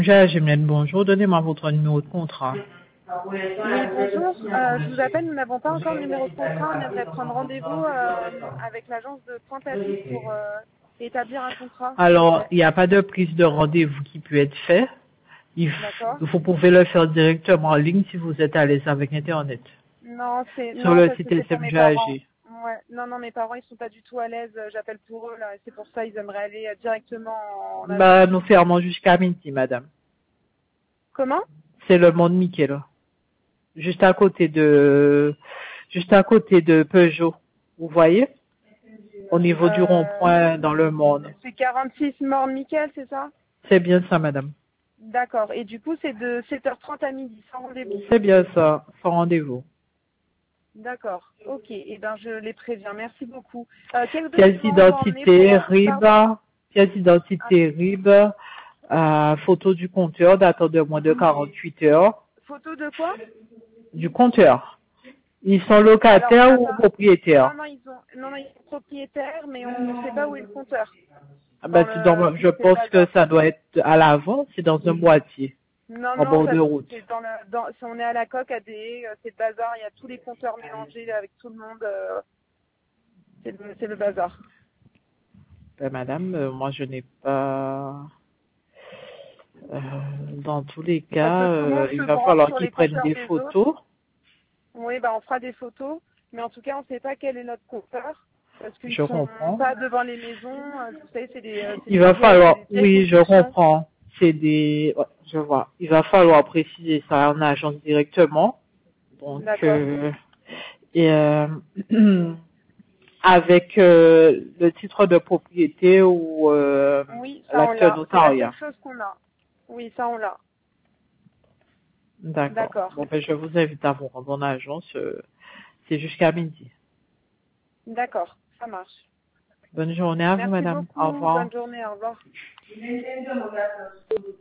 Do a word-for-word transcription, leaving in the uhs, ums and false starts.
J'aimerais bonjour, donnez-moi votre numéro de contrat. Oui, bonjour. Euh, je vous appelle, nous n'avons pas encore le numéro de contrat. On aimerait prendre rendez-vous euh, avec l'agence de Pointe-à-Pitre pour euh, établir un contrat. Alors, il n'y a pas de prise de rendez-vous qui peut être fait. Il D'accord. f- vous pouvez le faire directement en ligne si vous êtes à l'aise avec Internet. Non, c'est Sur non le parce que site c'est pour mes parents. S M G A G. Ouais. Non, non, mes parents ils sont pas du tout à l'aise. euh, J'appelle pour eux là. C'est pour ça ils aimeraient aller euh, directement en Bah, agence. nous fermons jusqu'à midi, madame. Comment? C'est le monde Mickey, juste à côté de, juste à côté de Peugeot. Vous voyez? Au niveau du euh, rond-point dans le monde. C'est quarante-six Mort Michael, c'est ça? C'est bien ça, madame. D'accord. Et du coup c'est de sept heures trente à midi sans rendez-vous. C'est bien ça, sans rendez-vous. D'accord, ok, et ben je les préviens, merci beaucoup. Euh, quels Pièce documents on doit emmener d'identité, pour... R I B, Pardon. pièce Ah, d'identité, R I B, euh, photo du compteur datant de moins de quarante-huit heures. photo de quoi? Du compteur. Ils sont Alors, locataires ou attends, non, propriétaires? non, ils sont, non, non, ils sont propriétaires, mais on ne sait pas où est le compteur. Ah Dans ben, c'est le, dans, je c'est c'est le pense que bazar. ça doit être à l'avant, c'est dans un boîtier, Non, en non, bord ça, de route. c'est dans le, dans, si on est à la coque, à des, euh, c'est le bazar, il y a tous les compteurs mélangés avec tout le monde, euh, c'est le, c'est le bazar. Ben, madame, euh, moi je n'ai pas... euh, dans tous les Parce que cas, tout le euh, monde il se va branche falloir sur qu'ils les prennent compteurs des des autres. photos. Oui, bah on fera des photos, mais en tout cas, on ne sait pas quel est notre compteur, parce qu'ils Je sont comprends. pas devant les maisons. euh, Vous savez, c'est des, euh, c'est Il des va vieilles, c'est falloir, des vieilles oui, je constructions. comprends. C'est des, ouais, je vois. Il va falloir préciser ça en agence directement. Donc, D'accord. euh, et euh, avec euh, le titre de propriété ou euh, Oui, ça on l'acte l'a. C'est la seule notariat. chose qu'on a. Oui, ça on l'a. D'accord. D'accord. Bon, ben, je vous invite à vous rendre en agence. euh, c'est jusqu'à midi. D'accord. Ça marche. Bonne journée à vous, Merci madame. Au beaucoup. revoir. Bonne journée. Au revoir.